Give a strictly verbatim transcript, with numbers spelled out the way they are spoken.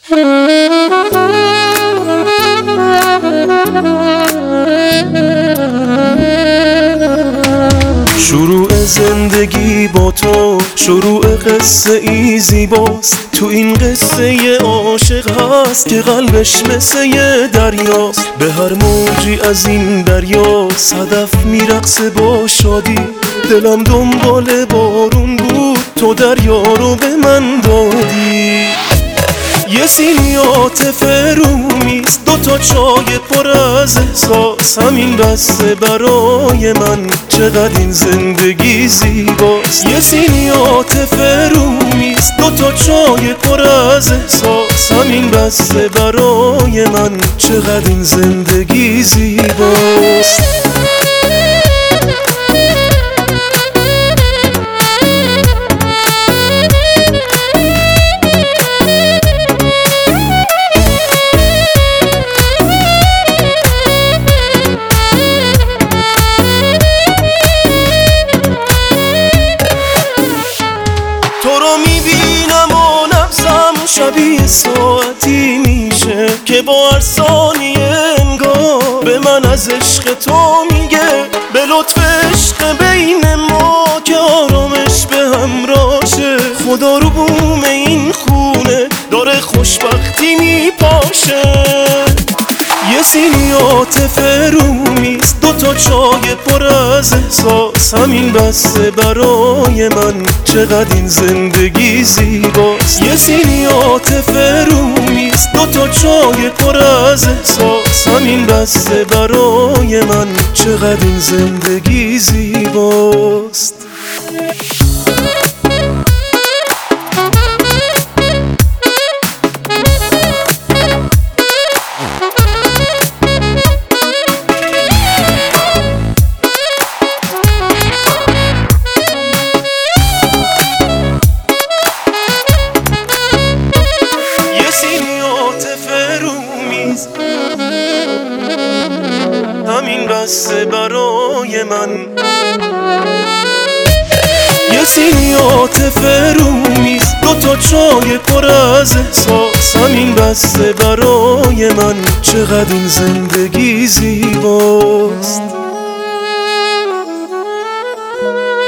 شروع زندگی با تو، شروع قصه ای زیباست. تو این قصه عاشق هست که قلبش مثل یه دریاست. به هر موجی از این دریا صدف میرقصه با شادی. دلم دنبال بارون بود، تو دریا رو به من دادی. یه سینی عاطف رومیز، دوتا چای پر از احساس. همین بسته برای من، چقدر این زندگی زیباست. یه سینی عاطف رومیز، دوتا چای پر از احساس. همین بسته برای من، چقدر این زندگی زیباست. تو رو میبینم و نفسم شبیه ساعتی میشه که با هر ثانیه انگار به من از عشق تو میگه. به لطف عشق بین ما که آرامش به همراشه. خدا رو بوم این خونه داره خوشبختی میپاشه. یه سینی عاطف رومیز، دوتا چای پر از احساس. همین بسته برای من، چقدر این زندگی زیباست. یه سینی عاطف رومیز، دوتا چای پر از احساس. همین بسته برای من، چقدر این زندگی زیباست. همین بسته برای من، یه سینی عاطف رومیز، دوتا چای پر از احساس. همین بسته برای من، چقدر این زندگی زیباست.